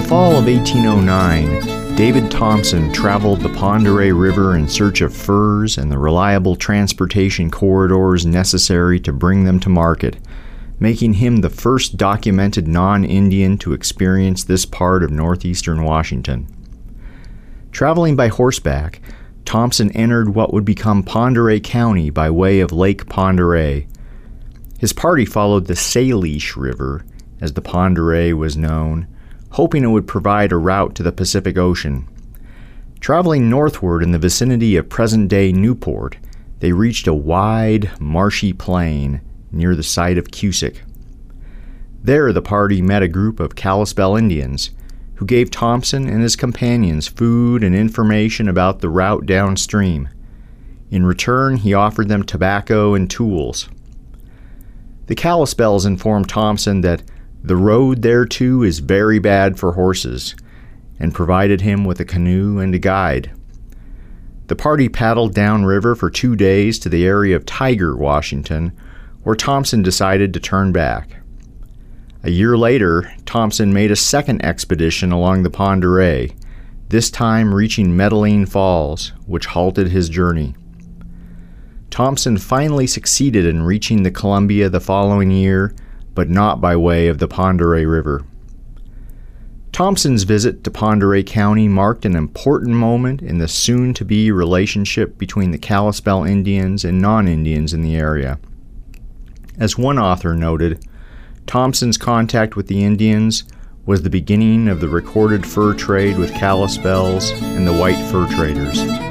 fall of 1809, David Thompson traveled the Pend Oreille River in search of furs and the reliable transportation corridors necessary to bring them to market, making him the first documented non-Indian to experience this part of northeastern Washington. Traveling by horseback, Thompson entered what would become Pend Oreille County by way of Lake Pend Oreille. His party followed the Salish River, as the Pend Oreille was known, hoping it would provide a route to the Pacific Ocean. Traveling northward in the vicinity of present-day Newport, they reached a wide, marshy plain near the site of Cusick. There the party met a group of Kalispel Indians, who gave Thompson and his companions food and information about the route downstream. In return, he offered them tobacco and tools. The Kalispels informed Thompson that the road thereto is very bad for horses, and provided him with a canoe and a guide. The party paddled downriver for 2 days to the area of Tiger, Washington, where Thompson decided to turn back. A year later, Thompson made a second expedition along the Pend Oreille, this time reaching Medellin Falls, which halted his journey. Thompson finally succeeded in reaching the Columbia the following year, but not by way of the Pend Oreille River. Thompson's visit to Pend Oreille County marked an important moment in the soon-to-be relationship between the Kalispel Indians and non-Indians in the area. As one author noted, Thompson's contact with the Indians was the beginning of the recorded fur trade with Kalispels and the white fur traders.